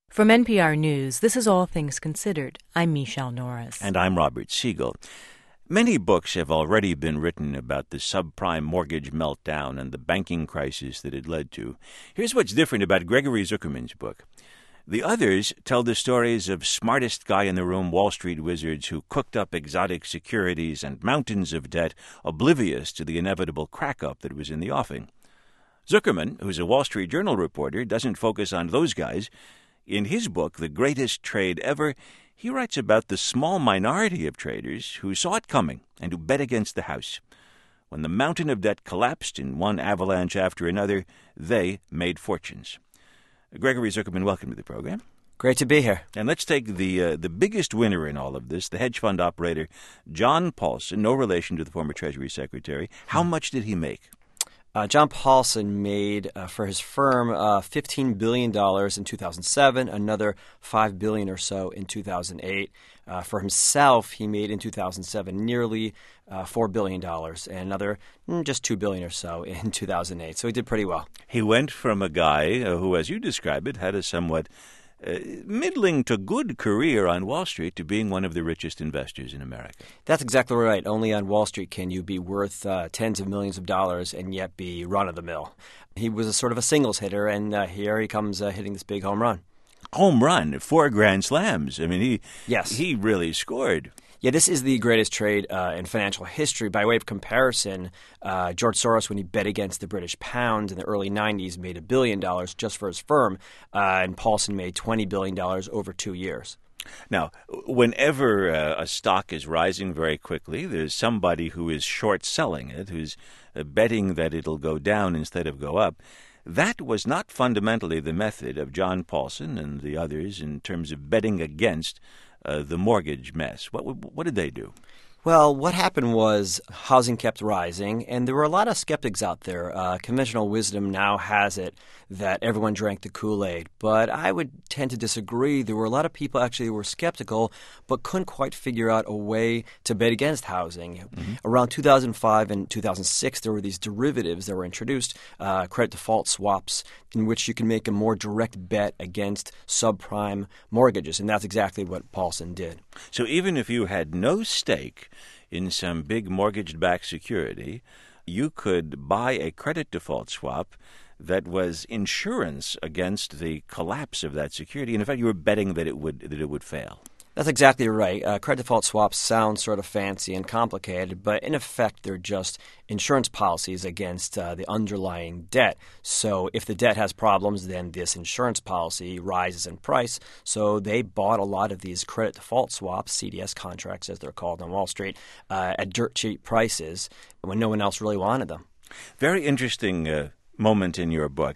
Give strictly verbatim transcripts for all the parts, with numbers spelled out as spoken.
From N P R News, this is All Things Considered. I'm Michelle Norris. And I'm Robert Siegel. Many books have already been written about the subprime mortgage meltdown and the banking crisis that it led to. Here's what's different about Gregory Zuckerman's book. The others tell the stories of smartest guy in the room Wall Street wizards who cooked up exotic securities and mountains of debt, oblivious to the inevitable crack-up that was in the offing. Zuckerman, who's a Wall Street Journal reporter, doesn't focus on those guys. In his book, The Greatest Trade Ever, he writes about the small minority of traders who saw it coming and who bet against the house. When the mountain of debt collapsed in one avalanche after another, they made fortunes. Gregory Zuckerman, welcome to the program. Great to be here. And let's take the uh, the biggest winner in all of this, the hedge fund operator, John Paulson, no relation to the former Treasury Secretary. How much did he make? Uh, John Paulson made uh, for his firm uh, fifteen billion dollars in two thousand seven, another five billion dollars or so in two thousand eight. Uh, for himself, he made in two thousand seven nearly uh, four billion dollars and another mm, just two billion dollars or so in two thousand eight. So he did pretty well. He went from a guy uh, who, as you describe it, had a somewhat Uh, middling to good career on Wall Street to being one of the richest investors in America. That's exactly right. Only on Wall Street can you be worth uh, tens of millions of dollars and yet be run-of-the-mill. He was a sort of a singles hitter, and uh, here he comes uh, hitting this big home run. Home run, four grand slams. I mean, he yes. he really scored. Yeah, this is the greatest trade uh, in financial history. By way of comparison, uh, George Soros, when he bet against the British pound in the early nineties, made a billion dollars just for his firm, uh, and Paulson made twenty billion dollars over two years. Now, whenever uh, a stock is rising very quickly, there's somebody who is short-selling it, who's uh, betting that it'll go down instead of go up. That was not fundamentally the method of John Paulson and the others in terms of betting against Uh, the mortgage mess. What what did they do? Well, what happened was housing kept rising, and there were a lot of skeptics out there. Uh, conventional wisdom now has it that everyone drank the Kool-Aid, but I would tend to disagree. There were a lot of people actually who were skeptical but couldn't quite figure out a way to bet against housing. Mm-hmm. Around two thousand five and two thousand six, there were these derivatives that were introduced, uh, credit default swaps, in which you can make a more direct bet against subprime mortgages, and that's exactly what Paulson did. So even if you had no stake in some big mortgage-backed security, you could buy a credit default swap that was insurance against the collapse of that security. And in fact, you were betting that it would that it would fail. That's exactly right. Uh, credit default swaps sound sort of fancy and complicated, but in effect, they're just insurance policies against uh, the underlying debt. So if the debt has problems, then this insurance policy rises in price. So they bought a lot of these credit default swaps, C D S contracts as they're called on Wall Street, uh, at dirt cheap prices when no one else really wanted them. Very interesting uh, moment in your book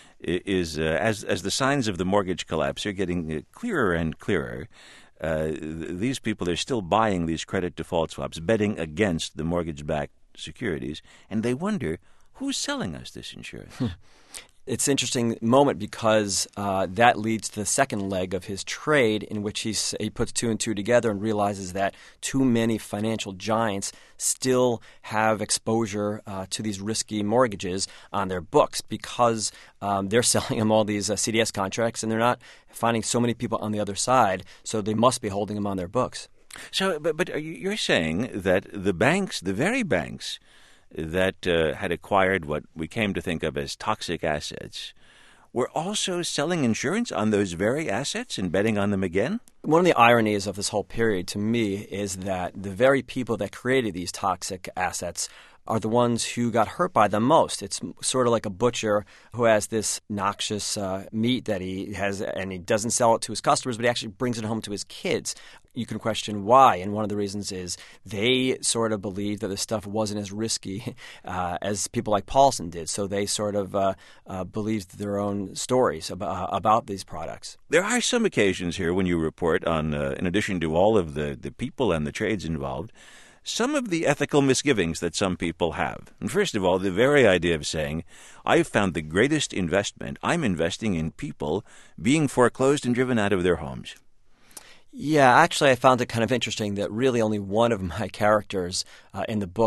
is uh, as as the signs of the mortgage collapse are getting uh, clearer and clearer. Uh, th- these people are still buying these credit default swaps, betting against the mortgage-backed securities, and they wonder, who's selling us this insurance? It's an interesting moment because uh, that leads to the second leg of his trade, in which he's, he puts two and two together and realizes that too many financial giants still have exposure uh, to these risky mortgages on their books because um, they're selling them all these uh, C D S contracts, and they're not finding so many people on the other side, so they must be holding them on their books. So, but, but you're saying that the banks, the very banks that uh, had acquired what we came to think of as toxic assets, were also selling insurance on those very assets and betting on them again? One of the ironies of this whole period to me is that the very people that created these toxic assets are the ones who got hurt by them most. It's sort of like a butcher who has this noxious uh, meat that he has, and he doesn't sell it to his customers, but he actually brings it home to his kids. You can question why, and one of the reasons is they sort of believed that this stuff wasn't as risky uh, as people like Paulson did, so they sort of uh, uh, believed their own stories about, uh, about these products. There are some occasions here when you report on, uh, in addition to all of the, the people and the trades involved, some of the ethical misgivings that some people have. And first of all, the very idea of saying, I've found the greatest investment, I'm investing in people being foreclosed and driven out of their homes. Yeah, actually, I found it kind of interesting that really only one of my characters uh, in the book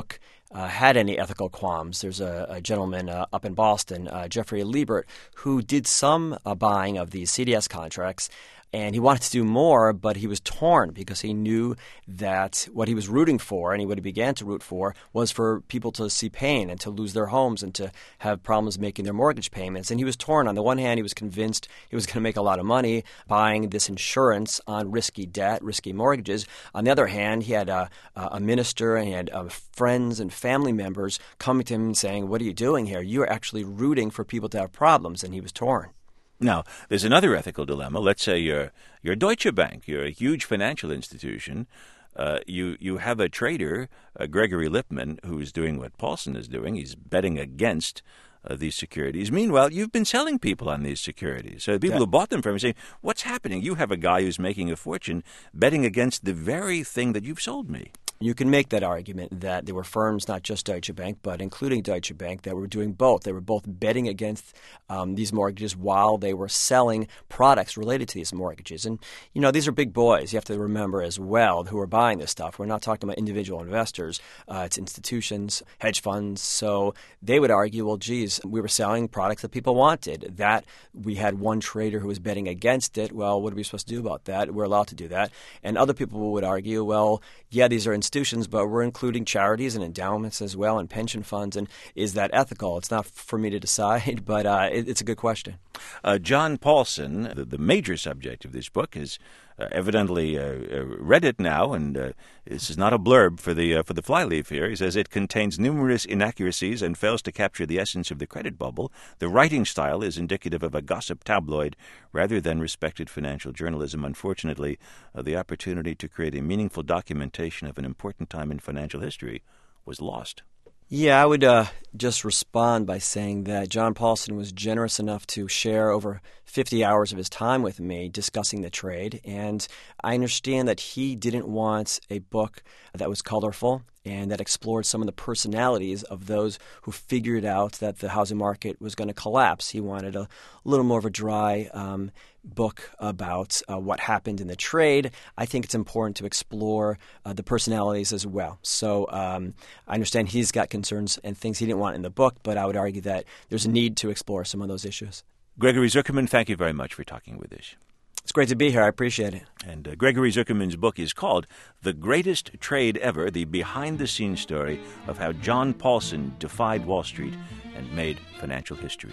uh, had any ethical qualms. There's a, a gentleman uh, up in Boston, uh, Jeffrey Liebert, who did some uh, buying of these C D S contracts. And he wanted to do more, but he was torn because he knew that what he was rooting for, and what he began to root for, was for people to see pain and to lose their homes and to have problems making their mortgage payments. And he was torn. On the one hand, he was convinced he was going to make a lot of money buying this insurance on risky debt, risky mortgages. On the other hand, he had a, a minister and he had uh, friends and family members coming to him and saying, "What are you doing here? You're actually rooting for people to have problems." And he was torn. Now, there's another ethical dilemma. Let's say you're you're Deutsche Bank. You're a huge financial institution. Uh, you you have a trader, uh, Gregory Lippman, who's doing what Paulson is doing. He's betting against uh, these securities. Meanwhile, you've been selling people on these securities. So the people Yeah. who bought them from you saying, "What's happening? You have a guy who's making a fortune betting against the very thing that you've sold me." You can make that argument that there were firms, not just Deutsche Bank, but including Deutsche Bank, that were doing both. They were both betting against um, these mortgages while they were selling products related to these mortgages. And, you know, these are big boys. You have to remember as well who are buying this stuff. We're not talking about individual investors. Uh, it's institutions, hedge funds. So they would argue, well, geez, we were selling products that people wanted. That we had one trader who was betting against it. Well, what are we supposed to do about that? We're allowed to do that. And other people would argue, well, yeah, these are institutions, but we're including charities and endowments as well and pension funds. And is that ethical? It's not for me to decide, but uh, it, it's a good question. Uh, John Paulson, the, the major subject of this book, has uh, evidently uh, uh, read it now, and uh, this is not a blurb for the uh, for the flyleaf here. He says it contains numerous inaccuracies and fails to capture the essence of the credit bubble. The writing style is indicative of a gossip tabloid rather than respected financial journalism. Unfortunately, uh, the opportunity to create a meaningful documentation of an important time in financial history was lost. Yeah, I would uh, just respond by saying that John Paulson was generous enough to share over fifty hours of his time with me discussing the trade. And I understand that he didn't want a book that was colorful and that explored some of the personalities of those who figured out that the housing market was going to collapse. He wanted a little more of a dry um, book about uh, what happened in the trade. I think it's important to explore uh, the personalities as well. So um, I understand he's got concerns and things he didn't want in the book, but I would argue that there's a need to explore some of those issues. Gregory Zuckerman, thank you very much for talking with us. It's great to be here. I appreciate it. And uh, Gregory Zuckerman's book is called The Greatest Trade Ever, the behind-the-scenes story of how John Paulson defied Wall Street and made financial history.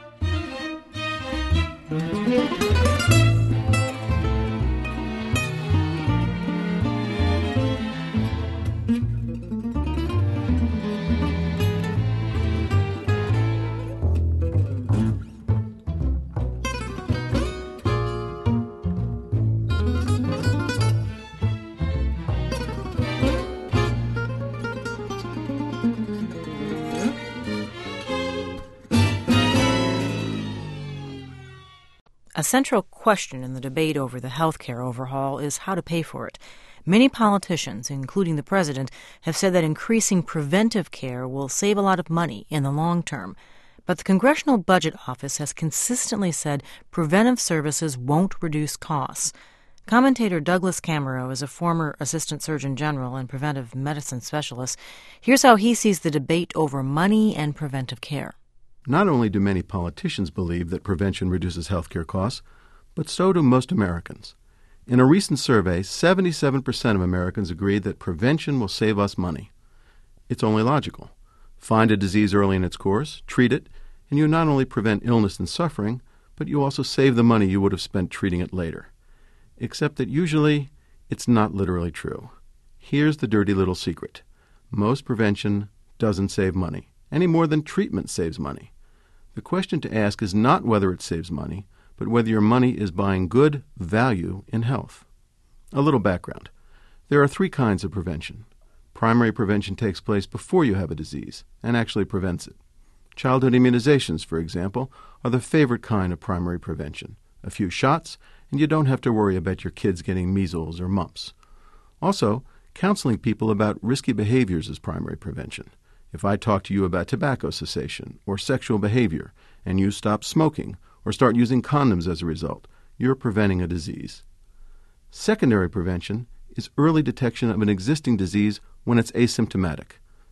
A central question in the debate over the health care overhaul is how to pay for it. Many politicians, including the president, have said that increasing preventive care will save a lot of money in the long term. But the Congressional Budget Office has consistently said preventive services won't reduce costs. Commentator Douglas Camero is a former Assistant Surgeon General and preventive medicine specialist. Here's how he sees the debate over money and preventive care. Not only do many politicians believe that prevention reduces healthcare costs, but so do most Americans. In a recent survey, seventy-seven percent of Americans agreed that prevention will save us money. It's only logical. Find a disease early in its course, treat it, and you not only prevent illness and suffering, but you also save the money you would have spent treating it later. Except that usually, it's not literally true. Here's the dirty little secret. Most prevention doesn't save money, any more than treatment saves money. The question to ask is not whether it saves money, but whether your money is buying good value in health. A little background. There are three kinds of prevention. Primary prevention takes place before you have a disease and actually prevents it. Childhood immunizations, for example, are the favorite kind of primary prevention. A few shots, and you don't have to worry about your kids getting measles or mumps. Also, counseling people about risky behaviors is primary prevention. If I talk to you about tobacco cessation or sexual behavior, and you stop smoking or start using condoms as a result, you're preventing a disease. Secondary prevention is early detection of an existing disease when it's asymptomatic.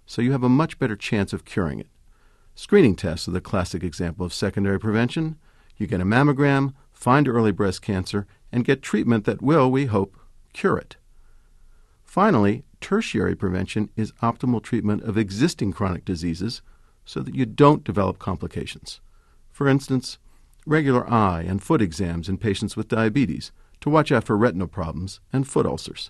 so you have a much better chance of curing it. Screening tests are the classic example of secondary prevention. You get a mammogram, find early breast cancer, and get treatment that will, we hope, cure it. Finally, tertiary prevention is optimal treatment of existing chronic diseases so that you don't develop complications. For instance, regular eye and foot exams in patients with diabetes to watch out for retinal problems and foot ulcers.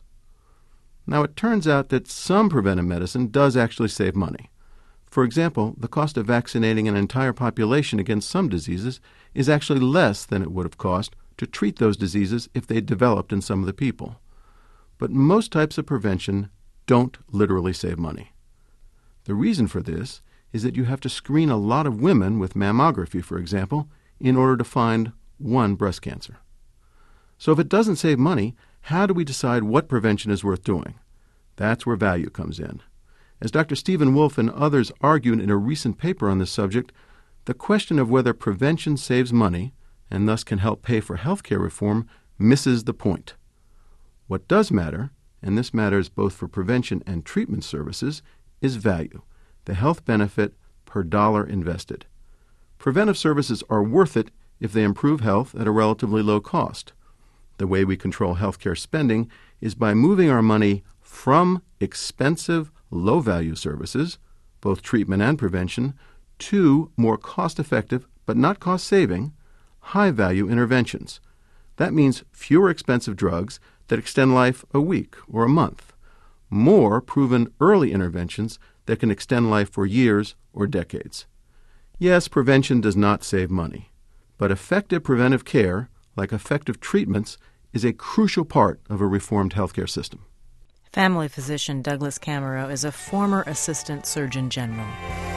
Now, it turns out that some preventive medicine does actually save money. For example, the cost of vaccinating an entire population against some diseases is actually less than it would have cost to treat those diseases if they developed in some of the people. But most types of prevention don't literally save money. The reason for this is that you have to screen a lot of women with mammography, for example, in order to find one breast cancer. So if it doesn't save money, how do we decide what prevention is worth doing? That's where value comes in. As Doctor Stephen Wolfe and others argued in a recent paper on this subject, the question of whether prevention saves money and thus can help pay for health care reform misses the point. What does matter, and this matters both for prevention and treatment services, is value, the health benefit per dollar invested. Preventive services are worth it if they improve health at a relatively low cost. The way we control healthcare spending is by moving our money from expensive, low-value services, both treatment and prevention, to more cost-effective, but not cost-saving, high-value interventions. That means fewer expensive drugs that extend life a week or a month, more proven early interventions that can extend life for years or decades. Yes, prevention does not save money, but effective preventive care, like effective treatments, is a crucial part of a reformed healthcare system. Family physician Douglas Camero is a former assistant surgeon general.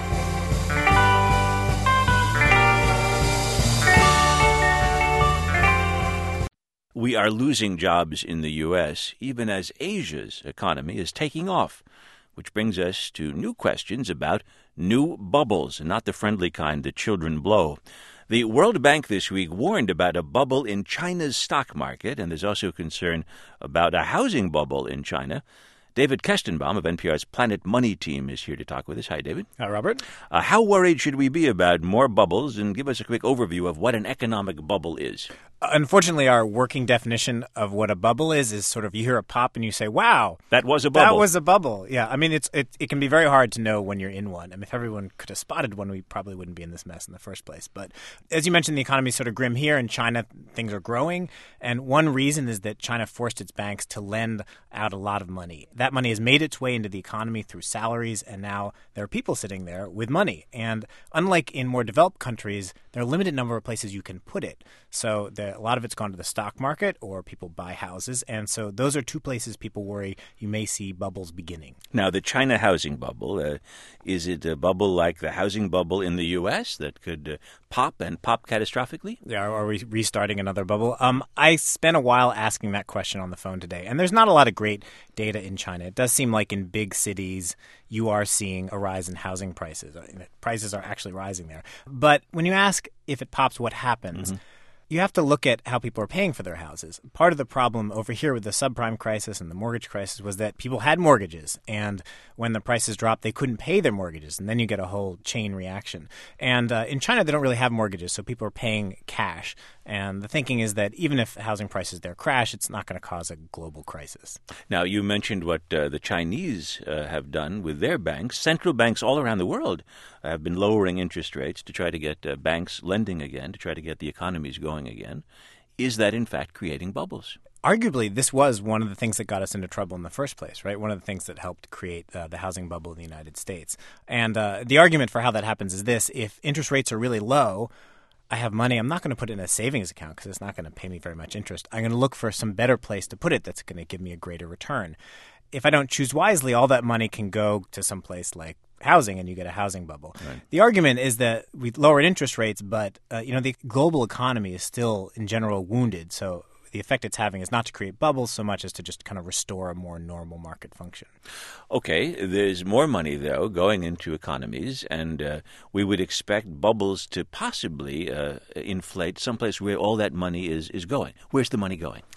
We are losing jobs in the U S, even as Asia's economy is taking off, which brings us to new questions about new bubbles, not the friendly kind that children blow. The World Bank this week warned about a bubble in China's stock market, and there's also concern about a housing bubble in China. David Kestenbaum of N P R's Planet Money team is here to talk with us. Hi, David. Hi, Robert. Uh, how worried should we be about more bubbles? And give us a quick overview of what an economic bubble is. Unfortunately, our working definition of what a bubble is is sort of you hear a pop and you say, wow. That was a bubble. That was a bubble. Yeah. I mean, it's it, it can be very hard to know when you're in one. I mean, if everyone could have spotted one, we probably wouldn't be in this mess in the first place. But as you mentioned, the economy is sort of grim here. In China, things are growing. And one reason is that China forced its banks to lend out a lot of money. That money has made its way into the economy through salaries, and now there are people sitting there with money. And unlike in more developed countries, there are a limited number of places you can put it. So the, a lot of it's gone to the stock market, or people buy houses. And so those are two places people worry you may see bubbles beginning. Now, the China housing bubble, uh, is it a bubble like the housing bubble in the U S that could uh, pop and pop catastrophically? Yeah, are we restarting another bubble? Um, I spent a while asking that question on the phone today, and there's not a lot of great data in China. It does seem like in big cities you are seeing a rise in housing prices. I mean, prices are actually rising there. But when you ask if it pops, what happens? Mm-hmm. You have to look at how people are paying for their houses. Part of the problem over here with the subprime crisis and the mortgage crisis was that people had mortgages, and when the prices dropped, they couldn't pay their mortgages, and then you get a whole chain reaction. And uh, in China, they don't really have mortgages, so people are paying cash. And the thinking is that even if housing prices there crash, it's not going to cause a global crisis. Now, you mentioned what uh, the Chinese uh, have done with their banks. Central banks all around the world have been lowering interest rates to try to get uh, banks lending again, to try to get the economies going again. Is that, in fact, creating bubbles? Arguably, this was one of the things that got us into trouble in the first place, right? One of the things that helped create uh, the housing bubble in the United States. And uh, the argument for how that happens is this. If interest rates are really low, I have money, I'm not going to put it in a savings account because it's not going to pay me very much interest. I'm going to look for some better place to put it that's going to give me a greater return. If I don't choose wisely, all that money can go to some place like housing, and you get a housing bubble. Right. The argument is that we lowered interest rates, but uh, you know the global economy is still, in general, wounded. So the effect it's having is not to create bubbles so much as to just kind of restore a more normal market function. Okay, there's more money, though, going into economies, and uh, we would expect bubbles to possibly uh, inflate someplace where all that money is, is going. Where's the money going?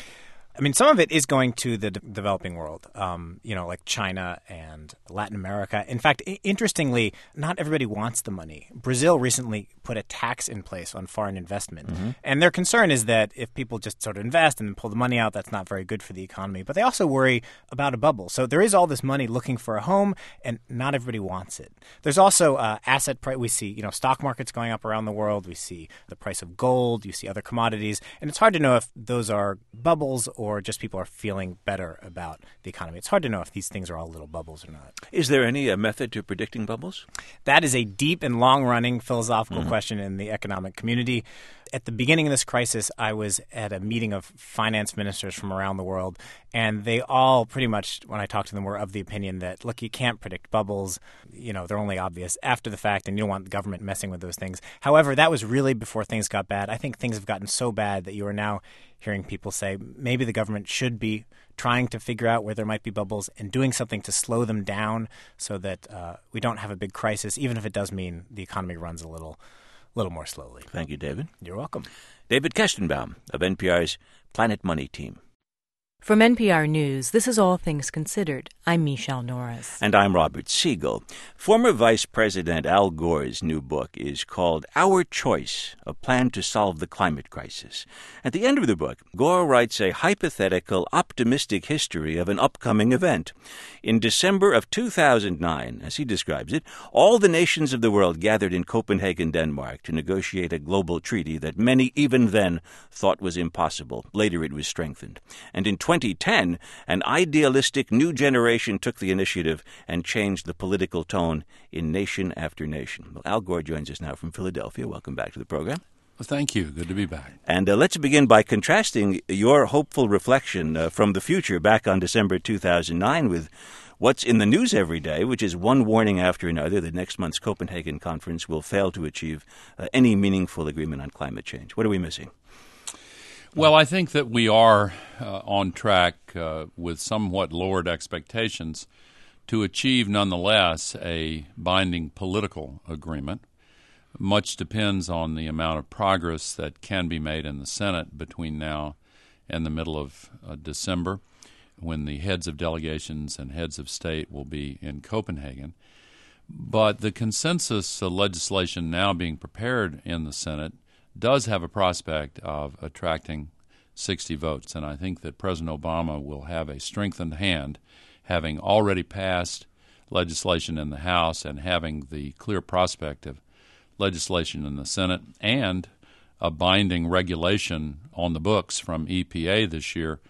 I mean, some of it is going to the de- developing world, um, you know, like China and Latin America. In fact, I- interestingly, not everybody wants the money. Brazil recently put a tax in place on foreign investment. Mm-hmm. And their concern is that if people just sort of invest and then pull the money out, that's not very good for the economy. But they also worry about a bubble. So there is all this money looking for a home, and not everybody wants it. There's also uh, asset price. We see, you know, stock markets going up around the world. We see the price of gold. You see other commodities. And it's hard to know if those are bubbles or just people are feeling better about the economy. It's hard to know if these things are all little bubbles or not. Is there any uh, method to predicting bubbles? That is a deep and long-running philosophical mm-hmm. question in the economic community. At the beginning of this crisis, I was at a meeting of finance ministers from around the world, and they all pretty much, when I talked to them, were of the opinion that, look, you can't predict bubbles. You know, they're only obvious after the fact, and you don't want the government messing with those things. However, that was really before things got bad. I think things have gotten so bad that you are now hearing people say maybe the government should be trying to figure out where there might be bubbles and doing something to slow them down so that uh, we don't have a big crisis, even if it does mean the economy runs a little little more slowly. Thank you, David. You're welcome. David Kestenbaum of N P R's Planet Money team. From N P R News, this is All Things Considered. I'm Michelle Norris. And I'm Robert Siegel. Former Vice President Al Gore's new book is called Our Choice, A Plan to Solve the Climate Crisis. At the end of the book, Gore writes a hypothetical, optimistic history of an upcoming event. In December of two thousand nine, as he describes it, all the nations of the world gathered in Copenhagen, Denmark, to negotiate a global treaty that many even then thought was impossible. Later it was strengthened. And in twenty ten, an idealistic new generation took the initiative and changed the political tone in nation after nation. Well, Al Gore joins us now from Philadelphia. Welcome back to the program. Well, thank you. Good to be back. And uh, let's begin by contrasting your hopeful reflection uh, from the future back on December two thousand nine with what's in the news every day, which is one warning after another that next month's Copenhagen conference will fail to achieve uh, any meaningful agreement on climate change. What are we missing? Well, I think that we are uh, on track uh, with somewhat lowered expectations to achieve, nonetheless, a binding political agreement. Much depends on the amount of progress that can be made in the Senate between now and the middle of uh, December, when the heads of delegations and heads of state will be in Copenhagen. But the consensus uh, legislation now being prepared in the Senate does have a prospect of attracting sixty votes, and I think that President Obama will have a strengthened hand, having already passed legislation in the House and having the clear prospect of legislation in the Senate and a binding regulation on the books from E P A this year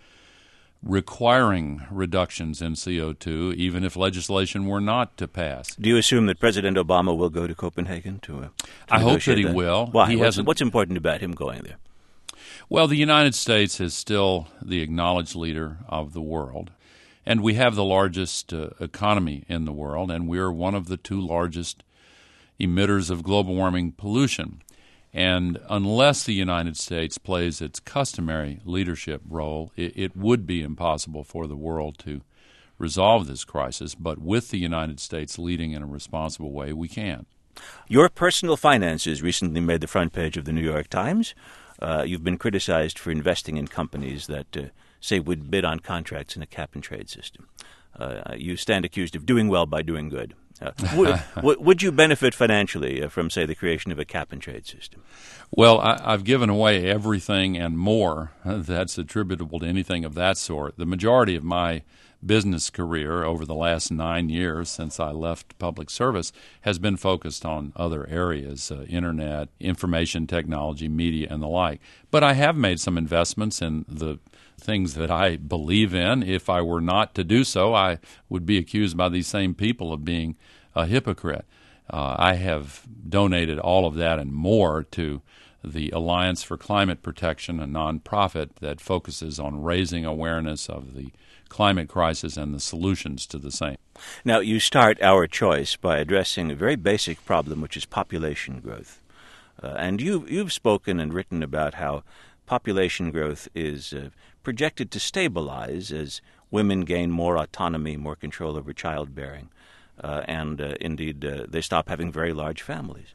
requiring reductions in C O two, even if legislation were not to pass. Do you assume that President Obama will go to Copenhagen to, uh, to I hope that he that? will. Why? He what's, what's important about him going there? Well, the United States is still the acknowledged leader of the world, and we have the largest uh, economy in the world, and we're one of the two largest emitters of global warming pollution. And unless the United States plays its customary leadership role, it, it would be impossible for the world to resolve this crisis. But with the United States leading in a responsible way, we can. Your personal finances recently made the front page of the New York Times. Uh, you've been criticized for investing in companies that uh, say would bid on contracts in a cap-and-trade system. Uh, you stand accused of doing well by doing good. Uh, w- w- would you benefit financially uh, from, say, the creation of a cap-and-trade system? Well, I, I've given away everything and more that's attributable to anything of that sort. The majority of my business career over the last nine years since I left public service has been focused on other areas, uh, internet, information technology, media, and the like. But I have made some investments in the things that I believe in. If I were not to do so, I would be accused by these same people of being a hypocrite. Uh, I have donated all of that and more to the Alliance for Climate Protection, a nonprofit that focuses on raising awareness of the climate crisis and the solutions to the same. Now, you start Our Choice by addressing a very basic problem, which is population growth. Uh, and you, you've spoken and written about how population growth is uh, projected to stabilize as women gain more autonomy, more control over childbearing, uh, and uh, indeed uh, they stop having very large families.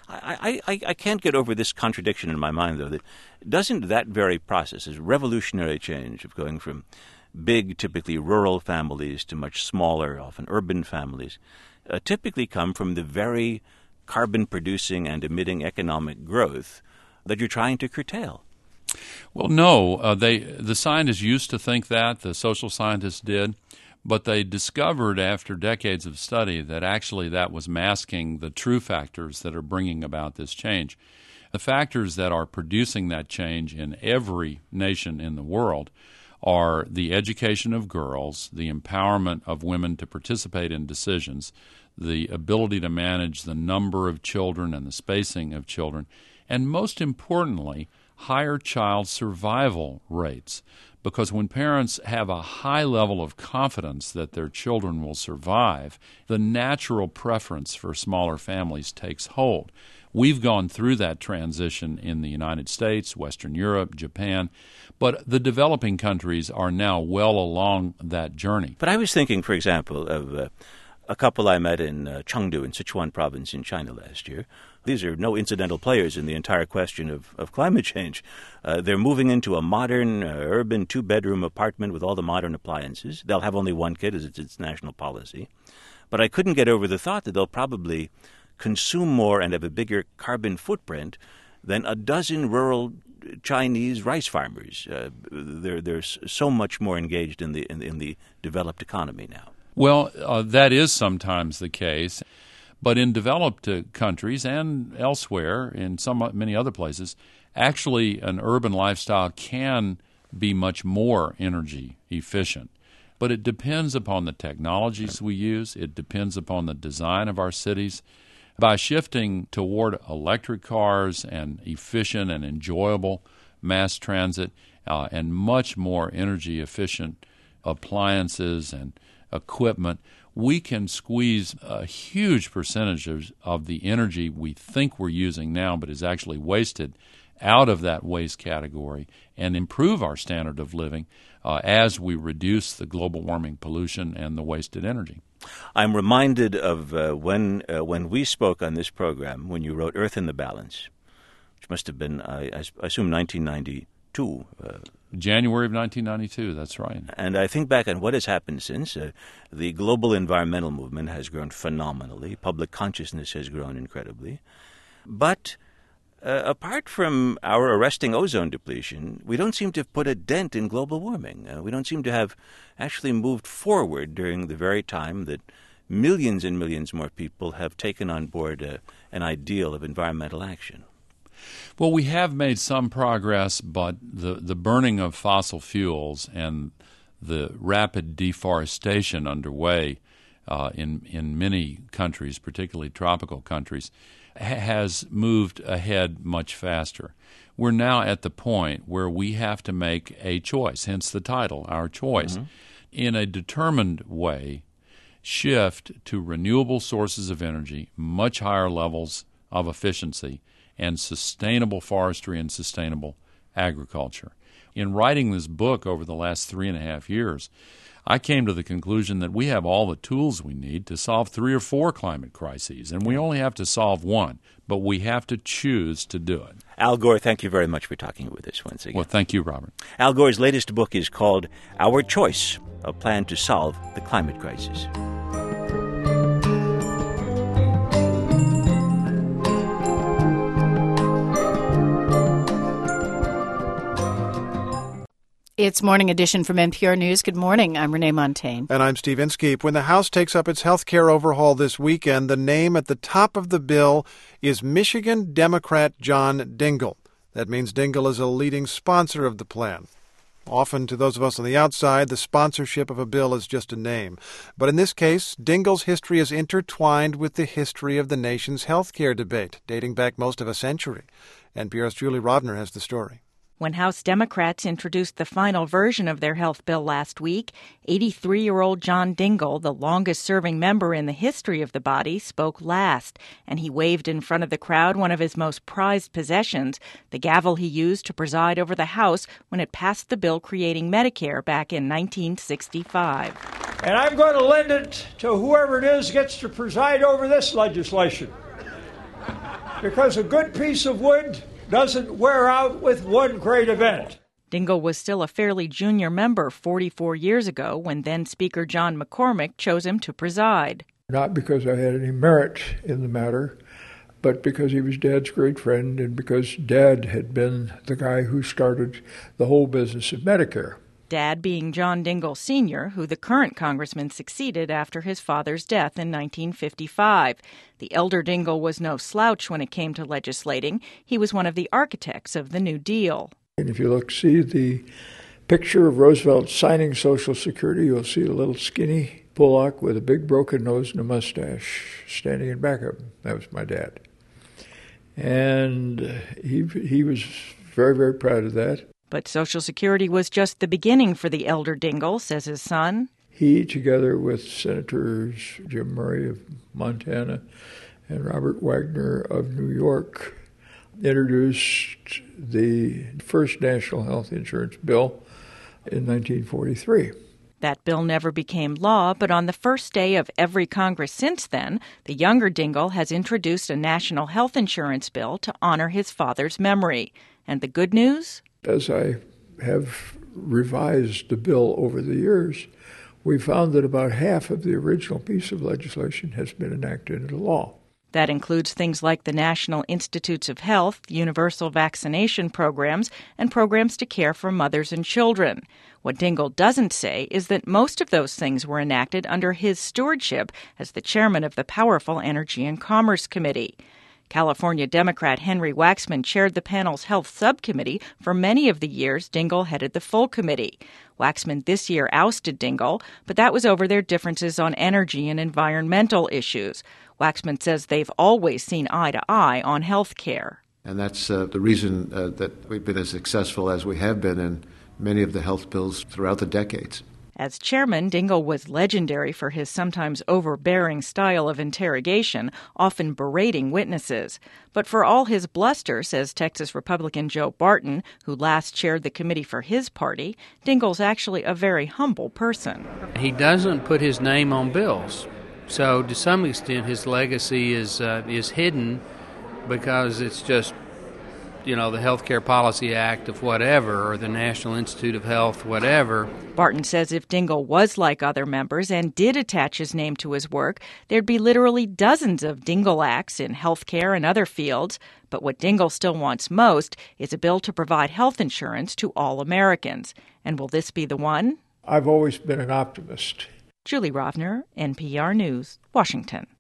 I, I, I can't get over this contradiction in my mind, though, that doesn't that very process, this revolutionary change of going from big, typically rural families to much smaller, often urban families, uh, typically come from the very carbon-producing and emitting economic growth that you're trying to curtail? Well, no. Uh, they the scientists used to think that, the social scientists did, but they discovered after decades of study that actually that was masking the true factors that are bringing about this change. The factors that are producing that change in every nation in the world are the education of girls, the empowerment of women to participate in decisions, the ability to manage the number of children and the spacing of children, and most importantly, higher child survival rates. Because when parents have a high level of confidence that their children will survive, the natural preference for smaller families takes hold. We've gone through that transition in the United States, Western Europe, Japan, but the developing countries are now well along that journey. But I was thinking, for example, of uh, a couple I met in uh, Chengdu in Sichuan province in China last year. These are no incidental players in the entire question of, of climate change. Uh, they're moving into a modern, uh, urban two-bedroom apartment with all the modern appliances. They'll have only one kid, as it's its national policy. But I couldn't get over the thought that they'll probably consume more and have a bigger carbon footprint than a dozen rural Chinese rice farmers. Uh, they're, they're so much more engaged in the, in, in the developed economy now. Well, uh, that is sometimes the case. But in developed uh, countries and elsewhere, in some many other places, actually an urban lifestyle can be much more energy efficient. But it depends upon the technologies we use. It depends upon the design of our cities. By shifting toward electric cars and efficient and enjoyable mass transit uh, and much more energy efficient appliances and equipment, we can squeeze a huge percentage of, of the energy we think we're using now but is actually wasted out of that waste category and improve our standard of living uh, as we reduce the global warming pollution and the wasted energy. I'm reminded of uh, when uh, when we spoke on this program, when you wrote Earth in the Balance, which must have been, I, I assume, nineteen ninety-two. Uh, January of nineteen ninety-two, that's right. And I think back on what has happened since. Uh, the global environmental movement has grown phenomenally. Public consciousness has grown incredibly. But uh, apart from our arresting ozone depletion, we don't seem to have put a dent in global warming. Uh, we don't seem to have actually moved forward during the very time that millions and millions more people have taken on board uh, an ideal of environmental action. Well, we have made some progress, but the, the burning of fossil fuels and the rapid deforestation underway uh, in, in many countries, particularly tropical countries, ha- has moved ahead much faster. We're now at the point where we have to make a choice, hence the title, Our Choice, mm-hmm. in a determined way, shift to renewable sources of energy, much higher levels of efficiency, and sustainable forestry and sustainable agriculture. In writing this book over the last three and a half years, I came to the conclusion that we have all the tools we need to solve three or four climate crises, and we only have to solve one, but we have to choose to do it. Al Gore, thank you very much for talking with us once again. Well, thank you, Robert. Al Gore's latest book is called Our Choice, A Plan to Solve the Climate Crisis. It's Morning Edition from N P R News. Good morning. I'm Renee Montaigne. And I'm Steve Inskeep. When the House takes up its health care overhaul this weekend, the name at the top of the bill is Michigan Democrat John Dingell. That means Dingell is a leading sponsor of the plan. Often, to those of us on the outside, the sponsorship of a bill is just a name. But in this case, Dingell's history is intertwined with the history of the nation's health care debate, dating back most of a century. N P R's Julie Rodner has the story. When House Democrats introduced the final version of their health bill last week, eighty-three-year-old John Dingell, the longest-serving member in the history of the body, spoke last, and he waved in front of the crowd one of his most prized possessions, the gavel he used to preside over the House when it passed the bill creating Medicare back in nineteen sixty-five. And I'm going to lend it to whoever it is gets to preside over this legislation. because a good piece of wood doesn't wear out with one great event. Dingell was still a fairly junior member forty-four years ago when then-Speaker John McCormack chose him to preside. Not because I had any merit in the matter, but because he was Dad's great friend and because Dad had been the guy who started the whole business of Medicare. Dad being John Dingell Senior, who the current congressman succeeded after his father's death in nineteen fifty-five. The elder Dingell was no slouch when it came to legislating. He was one of the architects of the New Deal. And if you look, see the picture of Roosevelt signing Social Security, you'll see a little skinny Bullock with a big broken nose and a mustache standing in back of him. That was my dad. And he he was very, very proud of that. But Social Security was just the beginning for the elder Dingell, says his son. He, together with Senators Jim Murray of Montana and Robert Wagner of New York, introduced the first national health insurance bill in nineteen forty-three. That bill never became law, but on the first day of every Congress since then, the younger Dingell has introduced a national health insurance bill to honor his father's memory. And the good news? As I have revised the bill over the years, we found that about half of the original piece of legislation has been enacted into law. That includes things like the National Institutes of Health, universal vaccination programs, and programs to care for mothers and children. What Dingell doesn't say is that most of those things were enacted under his stewardship as the chairman of the powerful Energy and Commerce Committee. California Democrat Henry Waxman chaired the panel's health subcommittee for many of the years Dingell headed the full committee. Waxman this year ousted Dingell, but that was over their differences on energy and environmental issues. Waxman says they've always seen eye to eye on health care. And that's uh, the reason uh, that we've been as successful as we have been in many of the health bills throughout the decades. As chairman, Dingell was legendary for his sometimes overbearing style of interrogation, often berating witnesses. But for all his bluster, says Texas Republican Joe Barton, who last chaired the committee for his party, Dingell's actually a very humble person. He doesn't put his name on bills. So to some extent, his legacy is uh, is hidden because it's just, you know, the Healthcare Policy Act of whatever, or the National Institute of Health, whatever. Barton says if Dingell was like other members and did attach his name to his work, there'd be literally dozens of Dingell Acts in healthcare and other fields. But what Dingell still wants most is a bill to provide health insurance to all Americans. And will this be the one? I've always been an optimist. Julie Rovner, N P R News, Washington.